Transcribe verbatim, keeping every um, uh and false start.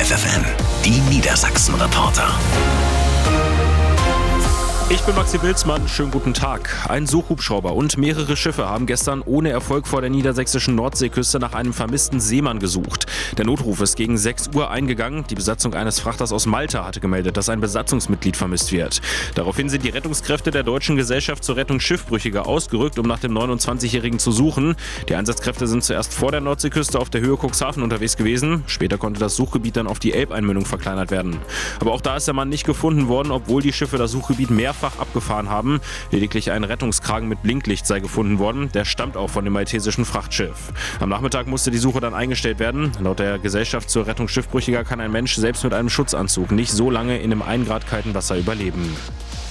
F F N, die Niedersachsen-Reporter. Ich bin Maxi Wilsmann, schönen guten Tag. Ein Suchhubschrauber und mehrere Schiffe haben gestern ohne Erfolg vor der niedersächsischen Nordseeküste nach einem vermissten Seemann gesucht. Der Notruf ist gegen sechs Uhr eingegangen. Die Besatzung eines Frachters aus Malta hatte gemeldet, dass ein Besatzungsmitglied vermisst wird. Daraufhin sind die Rettungskräfte der Deutschen Gesellschaft zur Rettung Schiffbrüchiger ausgerückt, um nach dem neunundzwanzigjährigen zu suchen. Die Einsatzkräfte sind zuerst vor der Nordseeküste auf der Höhe Cuxhaven unterwegs gewesen. Später konnte das Suchgebiet dann auf die Elbeinmündung verkleinert werden. Aber auch da ist der Mann nicht gefunden worden, obwohl die Schiffe das Suchgebiet mehrfach abgefahren haben. Lediglich ein Rettungskragen mit Blinklicht sei gefunden worden. Der stammt auch von dem maltesischen Frachtschiff. Am Nachmittag musste die Suche dann eingestellt werden. Laut der Gesellschaft zur Rettung Schiffbrüchiger kann ein Mensch selbst mit einem Schutzanzug nicht so lange in einem ein Grad kalten Wasser überleben.